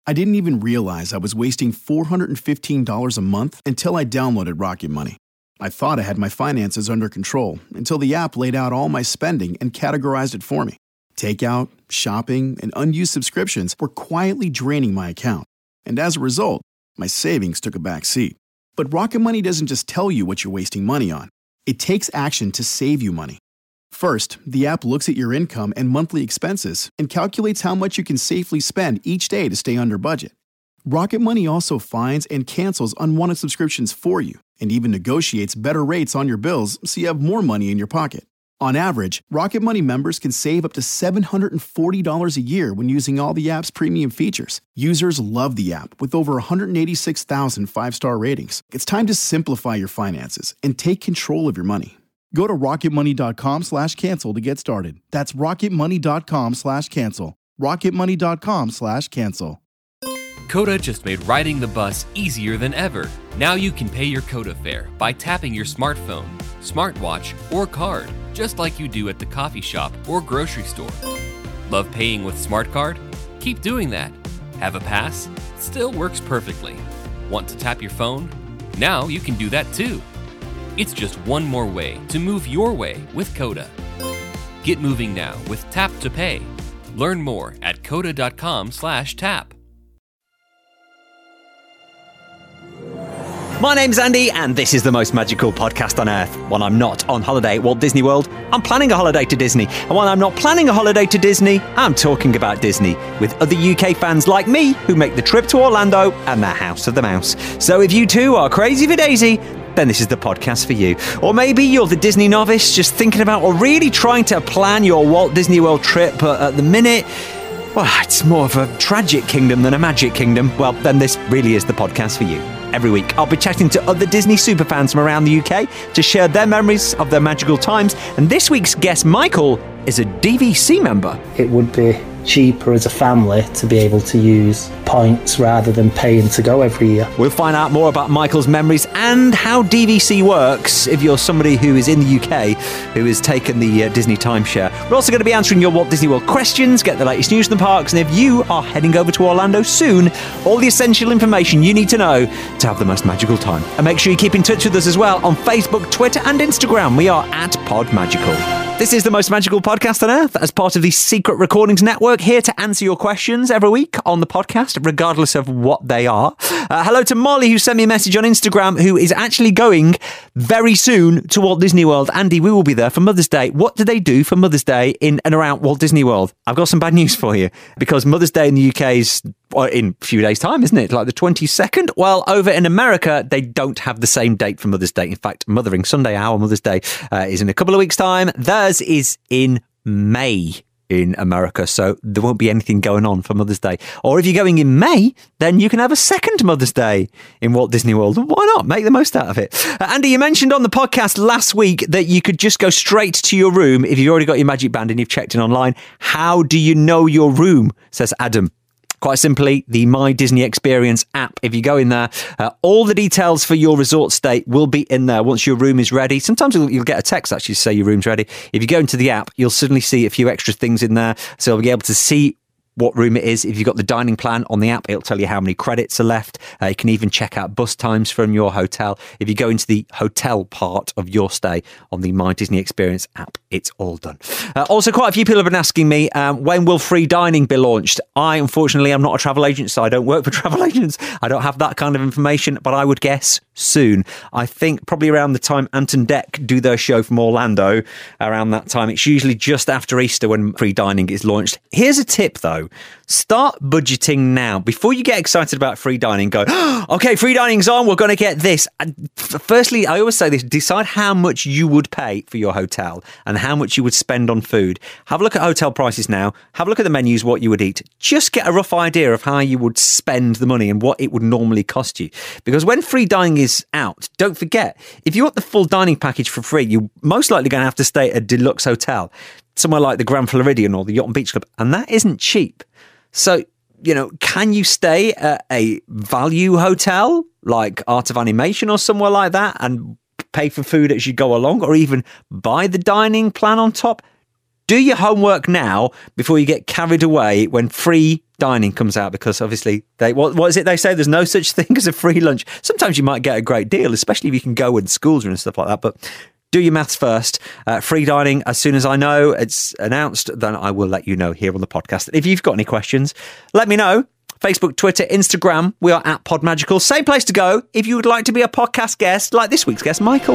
I didn't even realize I was wasting $415 a month until I downloaded Rocket Money. I thought I had my finances under control until the app laid out all my spending and categorized it for me. Takeout, shopping, and unused subscriptions were quietly draining my account. And as a result, my savings took a back seat. But Rocket Money doesn't just tell you what you're wasting money on. It takes action to save you money. First, the app looks at your income and monthly expenses and calculates how much you can safely spend each day to stay under budget. Rocket Money also finds and cancels unwanted subscriptions for you and even negotiates better rates on your bills so you have more money in your pocket. On average, Rocket Money members can save up to $740 a year when using all the app's premium features. Users love the app with over 186,000 five-star ratings. It's time to simplify your finances and take control of your money. Go to rocketmoney.com/cancel to get started. That's rocketmoney.com/cancel. rocketmoney.com/cancel. Coda just made riding the bus easier than ever. Now you can pay your Coda fare by tapping your smartphone, smartwatch, or card, just like you do at the coffee shop or grocery store. Love paying with Smart Card? Keep doing that. Have a pass? It still works perfectly. Want to tap your phone? Now you can do that too. It's just one more way to move your way with Coda. Get moving now with Tap to Pay. Learn more at coda.com/tap. My name's Andy, and this is the most magical podcast on earth. When I'm not on holiday at Walt Disney World, I'm planning a holiday to Disney. And when I'm not planning a holiday to Disney, I'm talking about Disney with other UK fans like me who make the trip to Orlando and the House of the Mouse. So if you too are crazy for Daisy, then this is the podcast for you. Or maybe you're the Disney novice just thinking about or really trying to plan your Walt Disney World trip, but at the minute, well, it's more of a tragic kingdom than a magic kingdom. Well, then this really is the podcast for you. Every week, I'll be chatting to other Disney superfans from around the UK to share their memories of their magical times. And this week's guest, Michael, is a DVC member. It would be cheaper as a family to be able to use points rather than paying to go every year. We'll find out more about Michael's memories and how DVC works if you're somebody who is in the UK who has taken the Disney timeshare. We're also going to be answering your Walt Disney World questions, get the latest news from the parks, and if you are heading over to Orlando soon, all the essential information you need to know to have the most magical time. And make sure you keep in touch with us as well on Facebook, Twitter and Instagram. We are at PodMagical. This is the most magical podcast on earth as part of the Secret Recordings Network, here to answer your questions every week on the podcast, regardless of what they are. Hello to Molly, who sent me a message on Instagram, who is actually going very soon to Walt Disney World. Andy, we will be there for Mother's Day. What do they do for Mother's Day in and around Walt Disney World? I've got some bad news for you, because Mother's Day in the UK is in a few days' time, isn't it? Like the 22nd? Well, over in America, they don't have the same date for Mother's Day. In fact, Mothering Sunday, our Mother's Day, is in a couple of weeks' time. Theirs is in May in America, so there won't be anything going on for Mother's Day. Or if you're going in May, then you can have a second Mother's Day in Walt Disney World. Why not? Make the most out of it. Andy, you mentioned on the podcast last week that you could just go straight to your room if you've already got your Magic Band and you've checked in online. How do you know your room? Says Adam. Quite simply, the My Disney Experience app. If you go in there, all the details for your resort stay will be in there once your room is ready. Sometimes you'll get a text actually to say your room's ready. If you go into the app, you'll suddenly see a few extra things in there. So you'll be able to see what room it is. If you've got the dining plan on the app, it'll tell you how many credits are left. You can even check out bus times from your hotel. If you go into the hotel part of your stay on the My Disney Experience app, it's all done. Also, quite a few people have been asking me, when will free dining be launched? I, unfortunately, am not a travel agent, so I don't work for travel agents. I don't have that kind of information, but I would guess soon. I think probably around the time Ant and Dec do their show from Orlando, around that time. It's usually just after Easter when free dining is launched. Here's a tip, though. Start budgeting now. Before you get excited about free dining, go, okay, free dining's on, we're going to get this. Firstly, I always say this, decide how much you would pay for your hotel and how much you would spend on food. Have a look at hotel prices now. Have a look at the menus, what you would eat. Just get a rough idea of how you would spend the money and what it would normally cost you. Because when free dining is out, don't forget, if you want the full dining package for free, you're most likely going to have to stay at a deluxe hotel, somewhere like the Grand Floridian or the Yacht and Beach Club, and that isn't cheap. So, can you stay at a value hotel like Art of Animation or somewhere like that and pay for food as you go along, or even buy the dining plan on top? do your homework now before you get carried away when free dining comes out, because obviously what is it they say? There's no such thing as a free lunch. Sometimes you might get a great deal, especially if you can go when schools are and stuff like that. But do your maths first. Free dining, as soon as I know it's announced, then I will let you know here on the podcast. If you've got any questions, let me know. Facebook, Twitter, Instagram, we are at Podmagical. Same place to go if you would like to be a podcast guest, like this week's guest, Michael.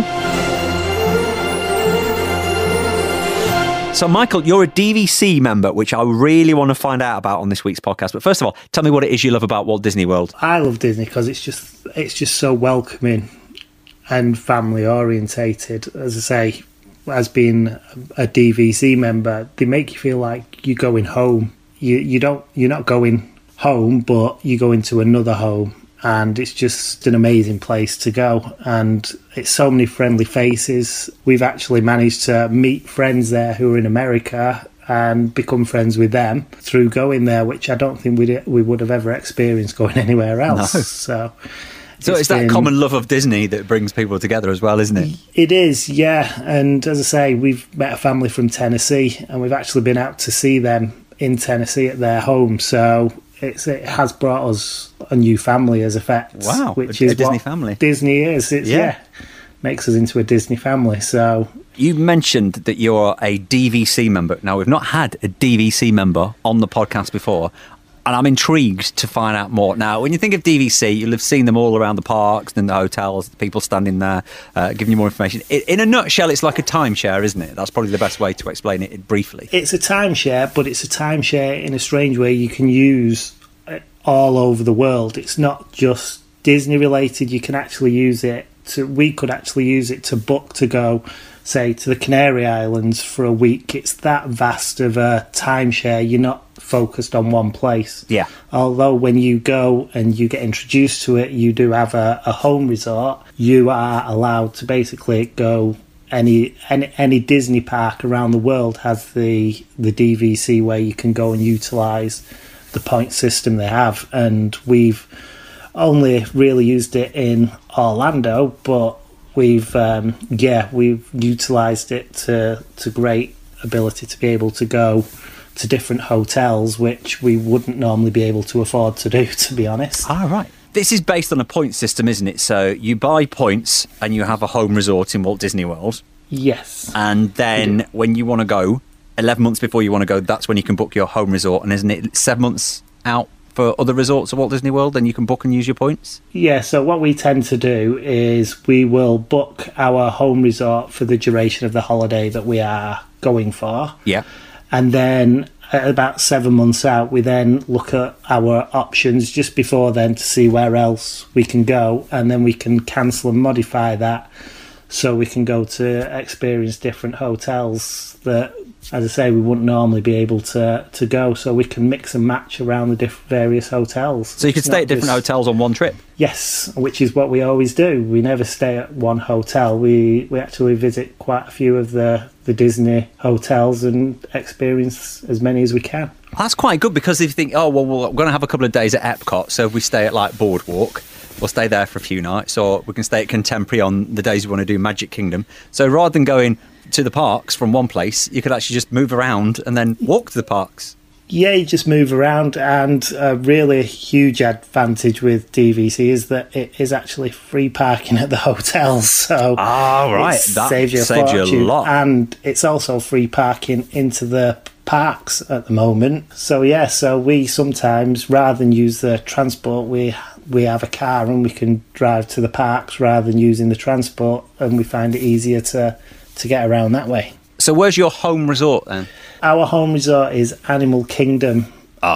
So, Michael, you're a DVC member, which I really want to find out about on this week's podcast. But first of all, tell me what it is you love about Walt Disney World. I love Disney because it's just so welcoming and family orientated. As I say, as being a DVC member, they make you feel like you're going home. You're not going home, but you go into another home, and it's just an amazing place to go. And it's so many friendly faces. We've actually managed to meet friends there who are in America and become friends with them through going there, which I don't think we would have ever experienced going anywhere else. No. So it's that common love of Disney that brings people together as well, isn't it? It is, yeah. And as I say, we've met a family from Tennessee, and we've actually been out to see them in Tennessee at their home. So it has brought us a new family as effect. Wow, which a is Disney what family. Disney is. Makes us into a Disney family. So you mentioned that you're a DVC member. Now, we've not had a DVC member on the podcast before, and I'm intrigued to find out more. Now, when you think of DVC, you'll have seen them all around the parks and the hotels, the people standing there, giving you more information. In a nutshell, it's like a timeshare, isn't it? That's probably the best way to explain it briefly. It's a timeshare, but it's a timeshare in a strange way you can use all over the world. It's not just Disney related. You can actually use it we could actually use it to book to go, say, to the Canary Islands for a week. It's that vast of a timeshare. You're not focused on one place. Yeah. Although when you go and you get introduced to it, you do have a home resort. You are allowed to basically go any Disney park around the world has the DVC where you can go and utilise the point system they have. And we've only really used it in Orlando, but we've utilised it to great ability to be able to go to different hotels, which we wouldn't normally be able to afford to do, to be honest. Ah, right. This is based on a point system, isn't it? So you buy points and you have a home resort in Walt Disney World. Yes. And then when you want to go, 11 months before you want to go, that's when you can book your home resort. And isn't it 7 months out for other resorts at Walt Disney World, then you can book and use your points? Yeah, so what we tend to do is we will book our home resort for the duration of the holiday that we are going for. Yeah. And then at about 7 months out, we then look at our options just before then to see where else we can go, and then we can cancel and modify that so we can go to experience different hotels that, as I say, we wouldn't normally be able to go, so we can mix and match around the various hotels. So you could stay at different hotels on one trip? Yes, which is what we always do. We never stay at one hotel. We actually visit quite a few of the Disney hotels and experience as many as we can. Well, that's quite good, because if you think, we're going to have a couple of days at Epcot, so if we stay at like Boardwalk, we'll stay there for a few nights, or we can stay at Contemporary on the days we want to do Magic Kingdom. So rather than going to the parks from one place, you could actually just move around and then walk to the parks. Yeah, you just move around, and a really huge advantage with DVC is that it is actually free parking at the hotels. So right, that saves you a lot. And it's also free parking into the parks at the moment. So yeah, so we sometimes, rather than use the transport, we have a car and we can drive to the parks rather than using the transport, and we find it easier to get around that way. So where's your home resort then? Our home resort is Animal Kingdom.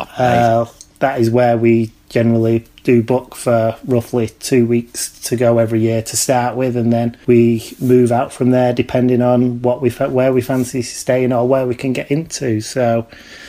Oh, that is where we generally do book for roughly 2 weeks to go every year to start with, and then we move out from there depending on where we fancy staying or where we can get into. So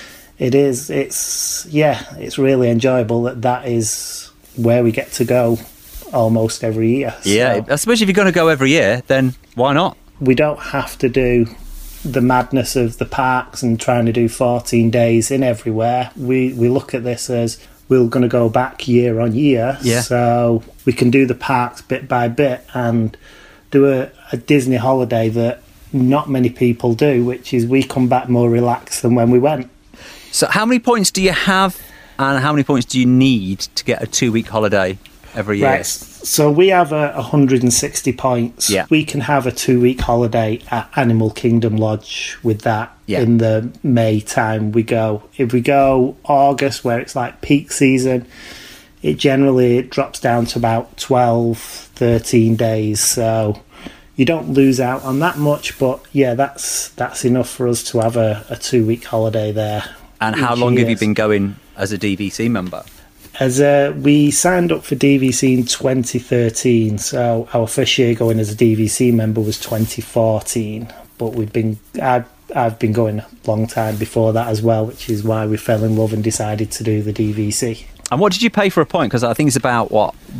it's really enjoyable that is where we get to go almost every year. Yeah, I suppose if you're going to go every year, then why not? We don't have to do the madness of the parks and trying to do 14 days in everywhere. We look at this as we're going to go back year on year, so we can do the parks bit by bit and do a Disney holiday that not many people do, which is we come back more relaxed than when we went. So how many points do you have and how many points do you need to get a 2-week holiday every year? Right, so we have 160 points. Yeah. We can have a 2-week holiday at Animal Kingdom Lodge with that in the May time we go. If we go August, where it's like peak season, it generally drops down to about 12, 13 days. So you don't lose out on that much, but yeah, that's enough for us to have a 2-week holiday there. And how long have you been going as a DVC member? As we signed up for DVC in 2013, so our first year going as a DVC member was 2014. But I've been going a long time before that as well, which is why we fell in love and decided to do the DVC. And what did you pay for a point? Because I think it's about,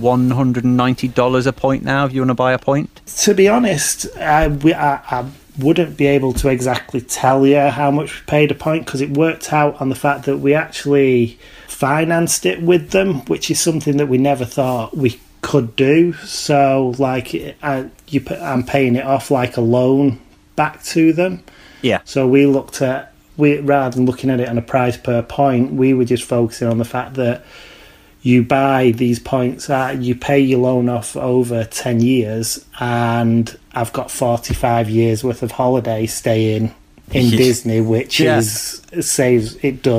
$190 a point now if you want to buy a point? To be honest, I wouldn't be able to exactly tell you how much we paid a point, because it worked out on the fact that we actually financed it with them, which is something that we never thought we could do. So, like, I'm paying it off like a loan back to them. Yeah. So rather than looking at it on a price per point, we were just focusing on the fact that you buy these points, you pay your loan off over 10 years, and I've got 45 years worth of holiday staying in Disney, which it saves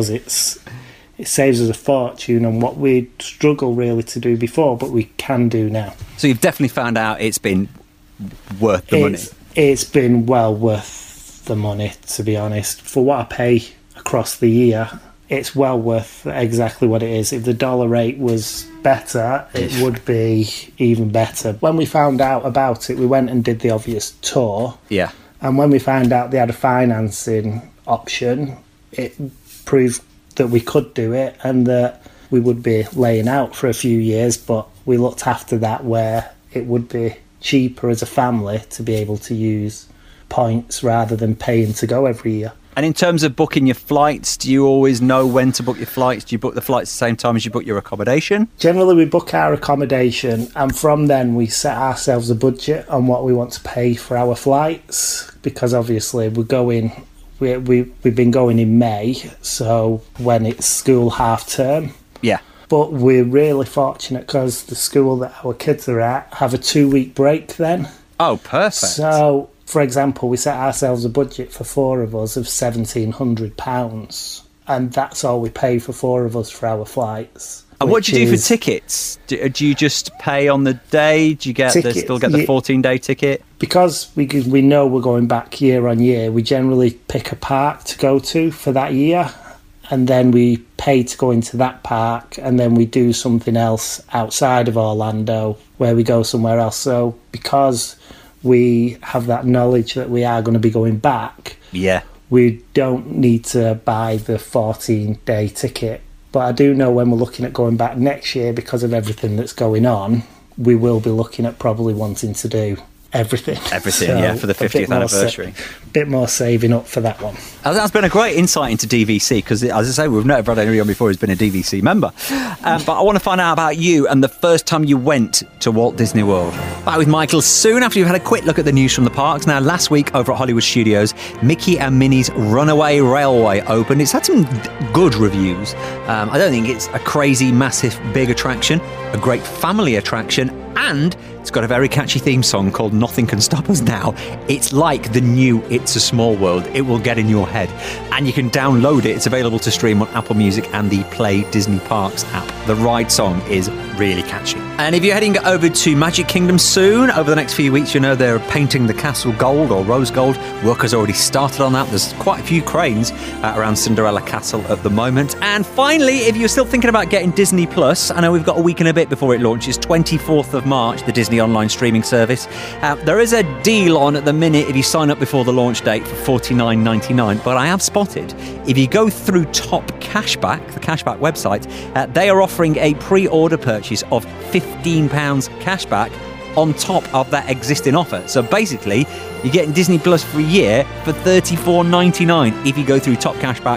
us a fortune on what we struggle really to do before, but we can do now. So you've definitely found out it's been worth the money. It's been well worth the money, to be honest. For what I pay across the year, it's well worth exactly what it is. If the dollar rate was better, it would be even better. When we found out about it, we went and did the obvious tour. Yeah. And when we found out they had a financing option, it proved that we could do it and that we would be laying out for a few years, but we looked after that where it would be cheaper as a family to be able to use points rather than paying to go every year. And in terms of booking your flights, do you always know when to book your flights? Do you book the flights at the same time as you book your accommodation? Generally, we book our accommodation, and from then we set ourselves a budget on what we want to pay for our flights, because obviously we've been going in May, so when it's school half term. Yeah. But we're really fortunate because the school that our kids are at have a 2-week break then. Oh, perfect. So, for example, we set ourselves a budget for 4 of us of £1,700, and that's all we pay for 4 of us for our flights. And what do you do for tickets? Do you just pay on the day? Do you still get the 14-day ticket? Because we know we're going back year on year, we generally pick a park to go to for that year, and then we pay to go into that park, and then we do something else outside of Orlando where we go somewhere else. So because we have that knowledge that we are going to be going back, we don't need to buy the 14-day ticket. But I do know when we're looking at going back next year, because of everything that's going on, we will be looking at probably wanting to do everything. So for the 50th anniversary. A bit more saving up for that one. That's been a great insight into DVC, because, as I say, we've never had anyone before who's been a DVC member. But I want to find out about you and the first time you went to Walt Disney World. Back with Michael soon after you've had a quick look at the news from the parks. Now, last week over at Hollywood Studios, Mickey and Minnie's Runaway Railway opened. It's had some good reviews. I don't think it's a crazy, massive, big attraction, a great family attraction, and it's got a very catchy theme song called Nothing Can Stop Us Now. It's like the new It's a Small World. It will get in your head. And you can download it. It's available to stream on Apple Music and the Play Disney Parks app. The ride song is really catchy. And if you're heading over to Magic Kingdom soon, over the next few weeks, you know they're painting the castle gold or rose gold. Work has already started on that. There's quite a few cranes around Cinderella Castle at the moment. And finally, if you're still thinking about getting Disney Plus, I know we've got a week and a bit before it launches, 24th of March, the Disney online streaming service. There is a deal on at the minute if you sign up before the launch date for $49.99, but I have spotted if you go through Top Cashback, the Cashback website, they are offering a pre-order purchase of £15 cashback on top of that existing offer. So basically, you're getting Disney Plus for a year for $34.99 if you go through Top Cashback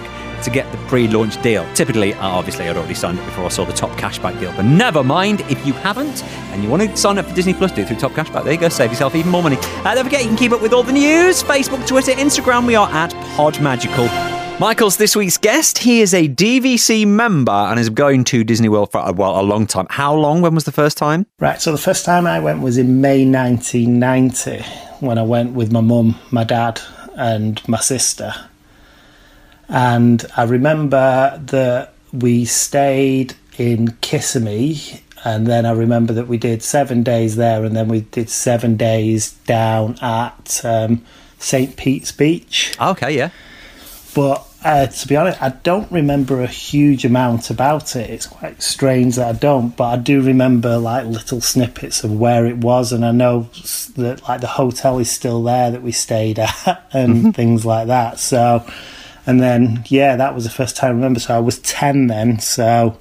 to get the pre-launch deal. Typically, obviously, I'd already signed up before I saw the top cashback deal, but never mind if you haven't and you want to sign up for Disney Plus, do it through top cashback. There you go, save yourself even more money. Don't forget, you can keep up with all the news. Facebook, Twitter, Instagram, we are at Podmagical. Michael's this week's guest. He is a DVC member and is going to Disney World for, a long time. How long? When was the first time? Right, so the first time I went was in May 1990, when I went with my mum, my dad and my sister. And I remember that we stayed in Kissimmee, and then I remember that we did 7 days there, and then we did 7 days down at St. Pete's Beach. Okay, yeah. But to be honest, I don't remember a huge amount about it. It's quite strange that I don't, but I do remember like little snippets of where it was, and I know that like the hotel is still there that we stayed at and things like that. So, and then yeah, that was the first time I remember. So I was 10 then, so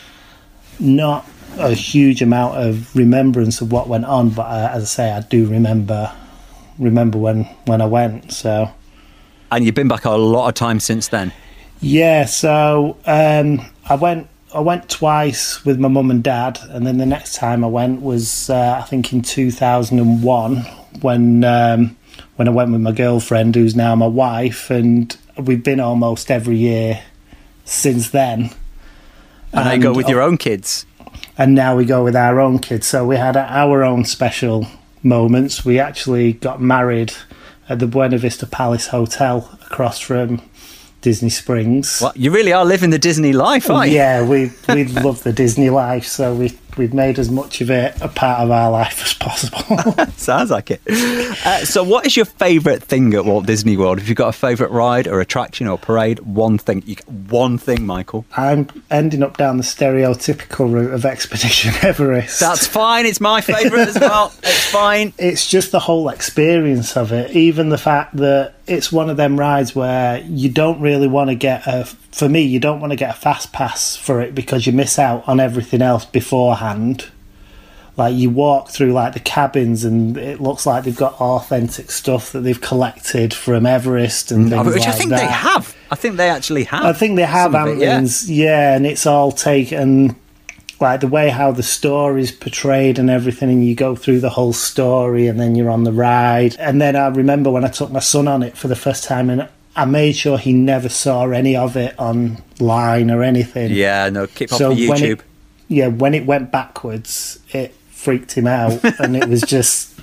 not a huge amount of remembrance of what went on. But as I say, I do remember when I went. So. And you've been back a lot of times since then. Yeah, so I went twice with my mum and dad, and then the next time I went was I think in 2001 when I went with my girlfriend, who's now my wife, and we've been almost every year since then. And now you go with your own kids. And now we go with our own kids. So we had our own special moments. We actually got married at the Buena Vista Palace Hotel across from Disney Springs. Well, you really are living the Disney life, aren't you? Yeah, we love the Disney life, so we've made as much of it a part of our life as possible. Sounds like it. So what is your favourite thing at Walt Disney World? If you've got a favourite ride or attraction or parade, one thing, Michael. I'm ending up down the stereotypical route of Expedition Everest. That's fine, it's my favourite as well. It's fine. It's just the whole experience of it, even the fact that it's one of them rides where you don't really want to get for me, you don't want to get a fast pass for it because you miss out on everything else beforehand. Like you walk through like the cabins and it looks like they've got authentic stuff that they've collected from Everest and things like that. Which I think they have. I think they actually have. I think they have, yeah, and it's all taken, like the way how the story's portrayed and everything, and you go through the whole story and then you're on the ride. And then I remember when I took my son on it for the first time, and I made sure he never saw any of it online or anything. Yeah, no, keep off the YouTube. When it went backwards, it freaked him out, and it was just...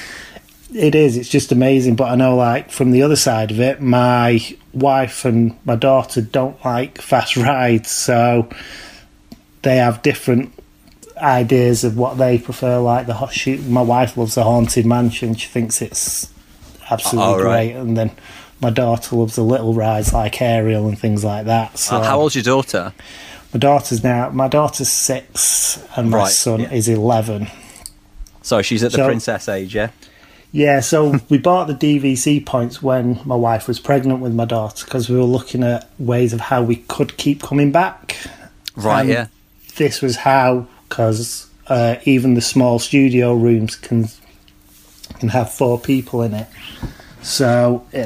It's just amazing. But I know, like, from the other side of it, my wife and my daughter don't like fast rides, so they have different ideas of what they prefer. Like my wife loves the Haunted Mansion. She thinks it's absolutely great. And then my daughter loves the little rides like Ariel and things like that. So how old's your daughter? My daughter's 6 and my son is 11. So she's at the princess age, yeah? Yeah, so we bought the DVC points when my wife was pregnant with my daughter because we were looking at ways of how we could keep coming back. Right, yeah. This was how, because even the small studio rooms can have 4 people in it. So it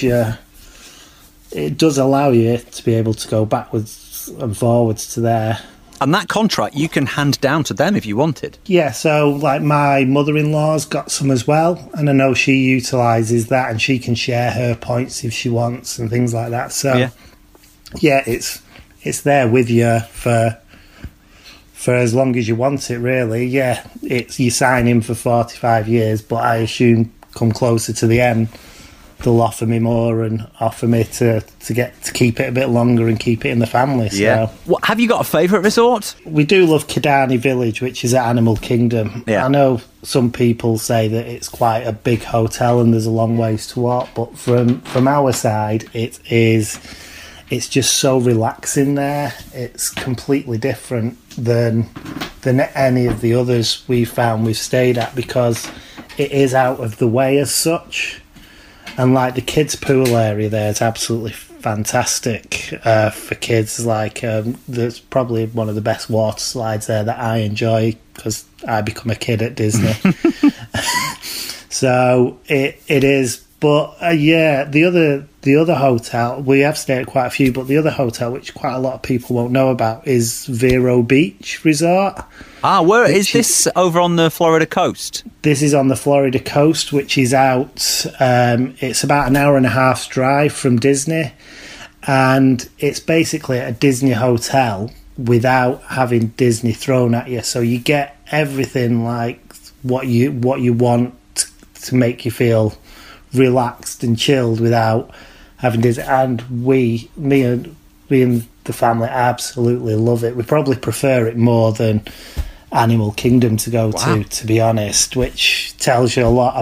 does allow you to be able to go backwards and forwards to there. And that contract you can hand down to them if you wanted. Yeah, so like my mother-in-law's got some as well, and I know she utilises that, and she can share her points if she wants and things like that. So yeah, it's there with you for as long as you want it, really. Yeah, you sign in for 45 years, but I assume come closer to the end, they'll offer me more and offer me to keep it a bit longer and keep it in the family. So. Yeah. Have you got a favourite resort? We do love Kidani Village, which is at Animal Kingdom. Yeah. I know some people say that it's quite a big hotel and there's a long ways to walk, but from our side, it's just so relaxing there. It's completely different than any of the others we've stayed at, because it is out of the way as such. And like the kids' pool area there is absolutely fantastic for kids. Like there's probably one of the best water slides there that I enjoy because I become a kid at Disney. So it is. But the the other hotel, we have stayed at quite a few, but the other hotel, which quite a lot of people won't know about, is Vero Beach Resort. Where is this? Over on the Florida coast? This is on the Florida coast, which is out. It's about an hour and a half's drive from Disney, and it's basically a Disney hotel without having Disney thrown at you. So you get everything like what you want to make you feel relaxed and chilled without having Disney. And me and the family absolutely love it. We probably prefer it more than Animal Kingdom to go to be honest, which tells you a lot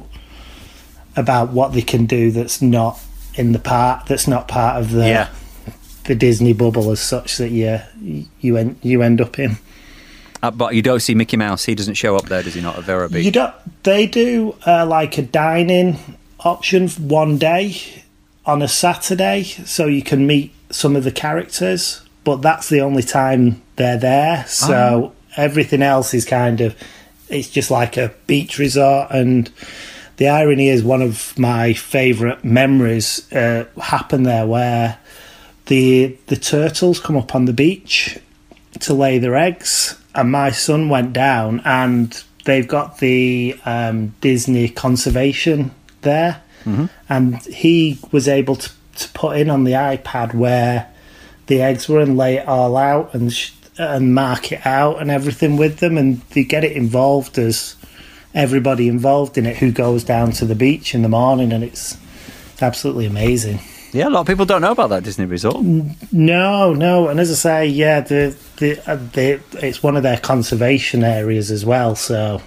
about what they can do that's not in the park, that's not part of the Disney bubble as such that you end up in. But you don't see Mickey Mouse. He doesn't show up there, does he not, at Vero Beach? They do like a dine-in option for one day on a Saturday, so you can meet some of the characters, but that's the only time they're there. So everything else is it's just like a beach resort. And the irony is, one of my favourite memories happened there, where the turtles come up on the beach to lay their eggs, and my son went down, and they've got the Disney conservation there, and he was able to put in on the iPad where the eggs were and lay it all out and mark it out and everything with them, and they get it involved as everybody involved in it who goes down to the beach in the morning, and it's absolutely amazing. Yeah, a lot of people don't know about that Disney resort. No, and as I say, it's one of their conservation areas as well. So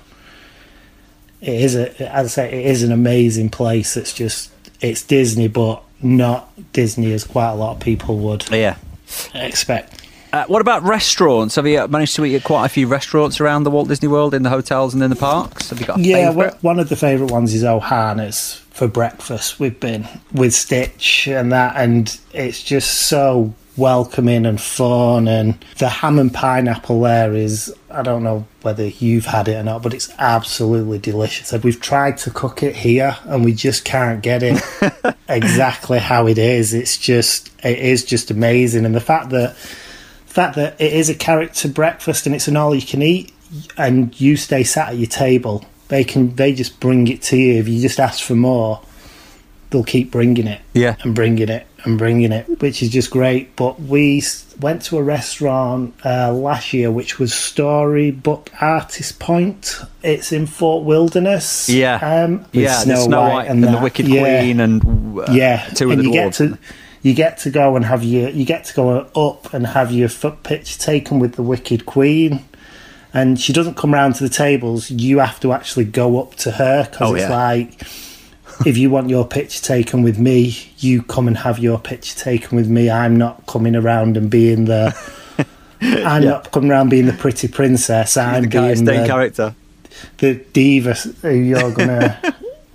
it is an amazing place. It's Disney, but not Disney as quite a lot of people would expect. What about restaurants? Have you managed to eat at quite a few restaurants around the Walt Disney World, in the hotels and in the parks? Have you got a favourite? One of the favourite ones is Ohana's for breakfast. We've been with Stitch and that, and it's just so welcoming and fun. And the ham and pineapple there is, I don't know whether you've had it or not, but it's absolutely delicious. And we've tried to cook it here, and we just can't get it exactly how it is. It is just amazing. And the fact that it is a character breakfast and it's an all you can eat, and you stay sat at your table, they just bring it to you. If you just ask for more, they'll keep bringing it and bringing it and bringing it, which is just great. But we went to a restaurant last year which was Storybook Artist Point. It's in Fort Wilderness. The Snow White and the Wicked Queen and two of the dwarves. You get to go up and have your foot picture taken with the Wicked Queen, and she doesn't come round to the tables. You have to actually go up to her, because it's like, if you want your picture taken with me, you come and have your picture taken with me. I'm not coming around and being not coming around being the pretty princess. I'm being the character, the diva who you're gonna.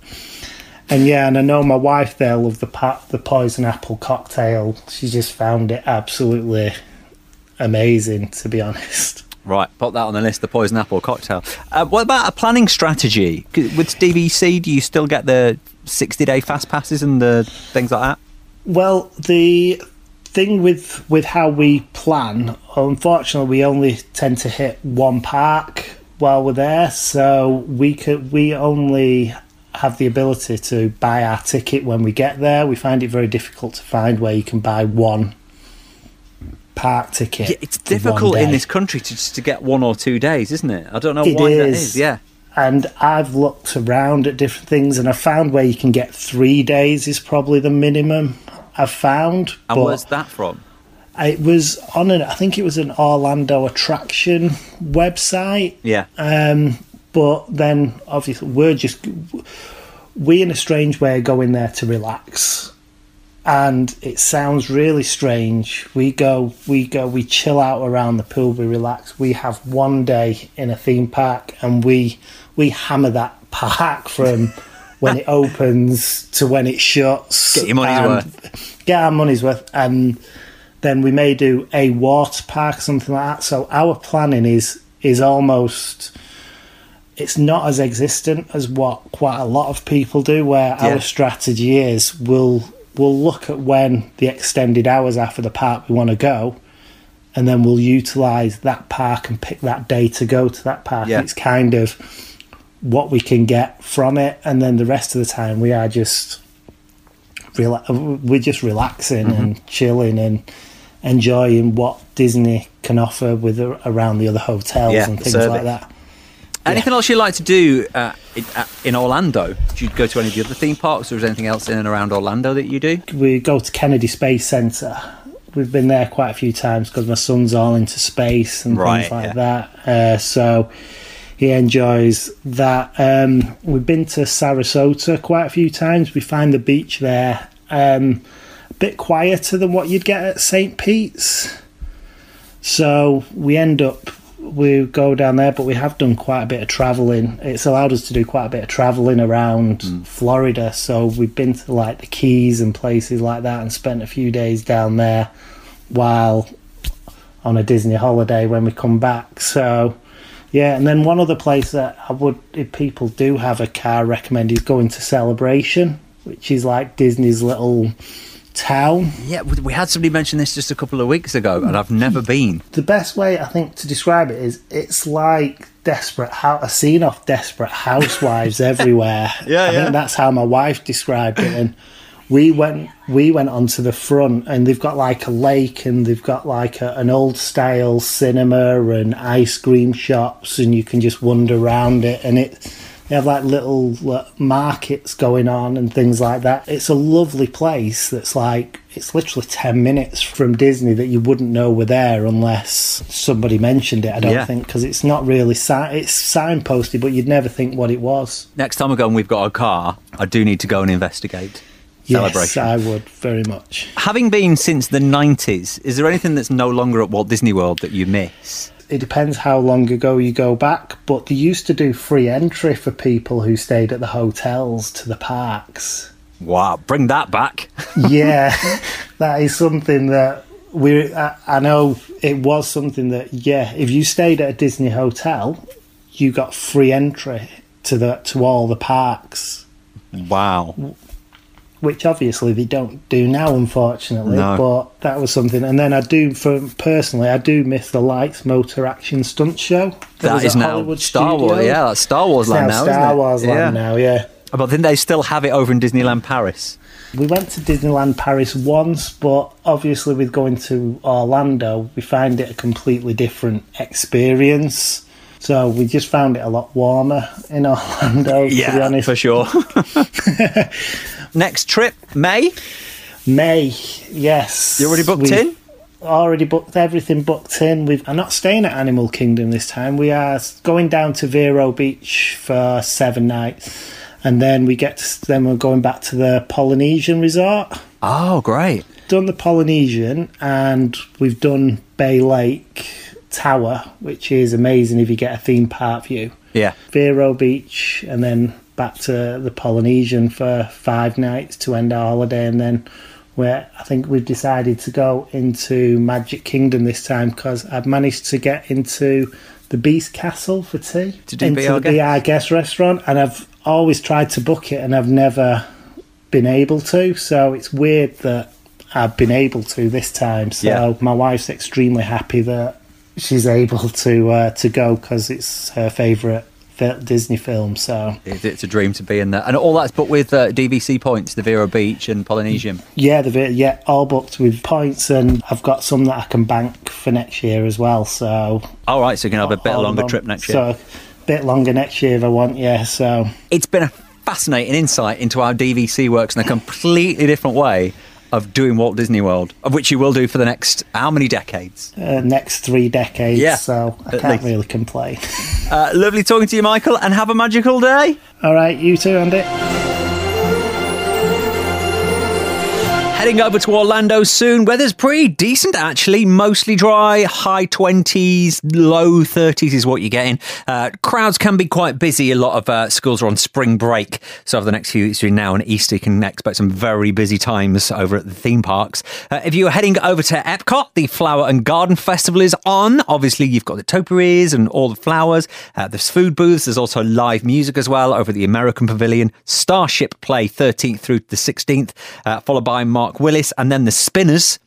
And I know my wife there loved the poison apple cocktail. She just found it absolutely amazing, to be honest. Right, put that on the list, the poison apple cocktail. What about a planning strategy? With DVC, do you still get the 60-day fast passes and the things like that? Well, the thing with how we plan, unfortunately, we only tend to hit one park while we're there, so we only have the ability to buy our ticket when we get there. We find it very difficult to find where you can buy one park ticket. Yeah, it's difficult in this country to get 1 or 2 days, isn't it? I don't know why that is. Yeah. And I've looked around at different things, and I found where you can get 3 days is probably the minimum I've found. And where's that from? It was I think it was an Orlando attraction website. Yeah. But then, obviously, we in a strange way go in there to relax, and it sounds really strange. We chill out around the pool, we relax. We have 1 day in a theme park, and we hammer that park from when it opens to when it shuts. Get your money's worth. Get our money's worth, and then we may do a water park, something like that. So our planning is almost. It's not as existent as what quite a lot of people do, where our strategy is we'll we'll look at when the extended hours are for the park we want to go, and then we'll utilise that park and pick that day to go to that park. Yeah. It's kind of what we can get from it, and then the rest of the time we are just we're just relaxing and chilling and enjoying what Disney can offer with around the other hotels and things like that. Anything else you'd like to do in Orlando? Do you go to any of the other theme parks, or is there anything else in and around Orlando that you do? We go to Kennedy Space Center. We've been there quite a few times because my son's all into space and things like that. So he enjoys that. We've been to Sarasota quite a few times. We find the beach there a bit quieter than what you'd get at St. Pete's. So we go down there, but we have done quite a bit of travelling. It's allowed us to do quite a bit of travelling around Florida. So we've been to like the Keys and places like that and spent a few days down there while on a Disney holiday when we come back. So yeah, and then one other place that I would, if people do have a car, recommend is going to Celebration, which is like Disney's little town. Yeah, we had somebody mention this just a couple of weeks ago, and I've never been. The best way I think to describe it is it's like a scene off Desperate Housewives everywhere. I think that's how my wife described it. And we went onto the front, and they've got like a lake, and they've got like an old style cinema and ice cream shops, and you can just wander around it, and they have like little markets going on and things like that. It's a lovely place that's like, it's literally 10 minutes from Disney that you wouldn't know were there unless somebody mentioned it, I don't think, because it's not really, it's signposted, but you'd never think what it was. Next time we go and we've got a car, I do need to go and investigate Celebration. Yes, I would, very much. Having been since the 90s, is there anything that's no longer at Walt Disney World that you miss? It depends how long ago you go back, but they used to do free entry for people who stayed at the hotels to the parks. Wow, bring that back. Yeah, that is something that I know it was something that, if you stayed at a Disney hotel, you got free entry to all the parks. Wow. Which obviously they don't do now, unfortunately, but that was something. And then I do miss the Lights Motor Action Stunt Show. That is now Hollywood Star Wars, that's Star Wars land now, isn't it? Star Wars land now, yeah. But I think they still have it over in Disneyland Paris. We went to Disneyland Paris once, but obviously with going to Orlando, we find it a completely different experience. So we just found it a lot warmer in Orlando, to be honest. For sure. Next trip, May? May, yes. You already booked in? Already booked, everything booked in. I'm not staying at Animal Kingdom this time. We are going down to Vero Beach for 7 nights. And then we're going back to the Polynesian resort. Oh, great. Done the Polynesian, and we've done Bay Lake Tower, which is amazing if you get a theme park view. Yeah. Vero Beach, and then back to the Polynesian for 5 nights to end our holiday, and then I think we've decided to go into Magic Kingdom this time because I've managed to get into the Beast Castle for tea, into the Be Our Guest restaurant, and I've always tried to book it and I've never been able to, so it's weird that I've been able to this time. So my wife's extremely happy that she's able to go because it's her favourite Disney film. So it's a dream to be in there, and all that's booked with DVC points, the Vero Beach and Polynesian. All booked with points, and I've got some that I can bank for next year as well. So all right, so you can have a bit longer trip next year. So a bit longer next year if I want. So it's been a fascinating insight into how DVC works in a completely different way of doing Walt Disney World, of which you will do for the next how many decades? Next 3 decades, so I can't really complain. Lovely talking to you, Michael, and have a magical day. All right, you too, Andy. Heading over to Orlando soon. Weather's pretty decent, actually. Mostly dry, high 20s, low 30s is what you're getting. Crowds can be quite busy. A lot of schools are on spring break. So over the next few weeks between now and Easter, you can expect some very busy times over at the theme parks. If you're heading over to Epcot, the Flower and Garden Festival is on. Obviously, you've got the topiaries and all the flowers. There's food booths. There's also live music as well over at the American Pavilion. Starship play 13th through to the 16th, followed by Mark Willis, and then the Spinners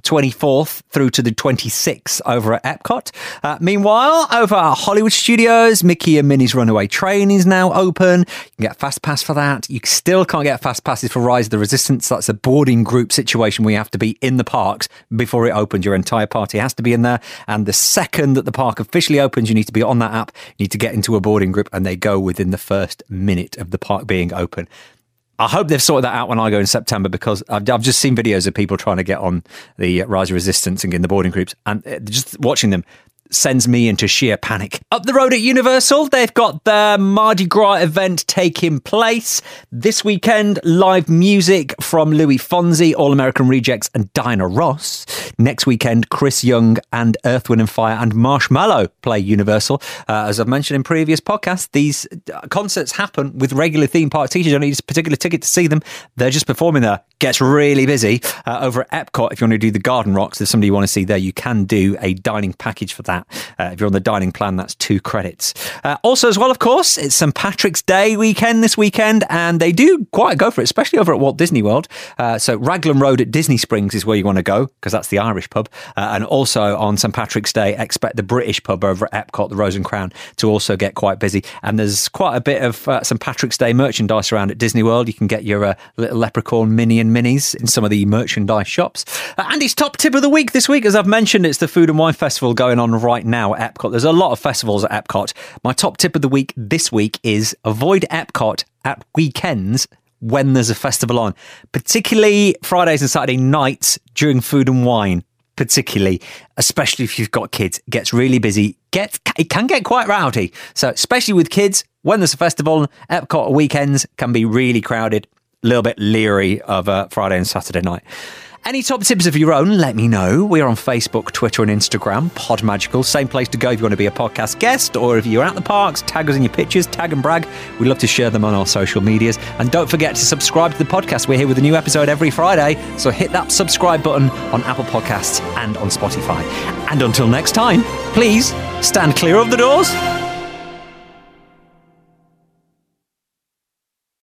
24th through to the 26th over at Epcot. Meanwhile, over at Hollywood Studios, Mickey and Minnie's Runaway Train is now open. You can get a fast pass for that. You still can't get fast passes for Rise of the Resistance. That's a boarding group situation where you have to be in the parks before it opens. Your entire party has to be in there. And the second that the park officially opens, you need to be on that app. You need to get into a boarding group, and they go within the first minute of the park being open. I hope they've sorted that out when I go in September, because I've just seen videos of people trying to get on the Rise of Resistance and get in the boarding groups, and just watching them sends me into sheer panic. Up the road at Universal, they've got their Mardi Gras event taking place this weekend. Live music from Louis Fonsi, All American Rejects and Diana Ross. Next weekend, Chris Young and Earth, Wind and Fire and Marshmello play Universal. As I've mentioned in previous podcasts, these concerts happen with regular theme park tickets. You don't need a particular ticket to see them. They're just performing there. Gets really busy. Over at Epcot, if you want to do the Garden Rocks, there's somebody you want to see there, you can do a dining package for that. If you're on the dining plan, that's 2 credits. Also, as well, of course, it's St. Patrick's Day weekend this weekend, and they do quite go for it, especially over at Walt Disney World. So Raglan Road at Disney Springs is where you want to go, because that's the Irish pub. And also on St. Patrick's Day, expect the British pub over at Epcot, the Rose and Crown, to also get quite busy. And there's quite a bit of St. Patrick's Day merchandise around at Disney World. You can get your little leprechaun Minnie and Minnies in some of the merchandise shops. Andy's top tip of the week this week, as I've mentioned, it's the Food and Wine Festival going on right now at Epcot. There's a lot of festivals at Epcot. My top tip of the week this week is avoid Epcot at weekends when there's a festival on, particularly Fridays and Saturday nights during Food and Wine. Particularly, especially if you've got kids, it gets really busy. It can get quite rowdy. So especially with kids, when there's a festival, Epcot weekends can be really crowded. A little bit leery of Friday and Saturday night. Any top tips of your own, let me know. We're on Facebook, Twitter and Instagram, Podmagical. Same place to go if you want to be a podcast guest, or if you're at the parks, tag us in your pictures, tag and brag. We'd love to share them on our social medias. And don't forget to subscribe to the podcast. We're here with a new episode every Friday, so hit that subscribe button on Apple Podcasts and on Spotify. And until next time, please stand clear of the doors.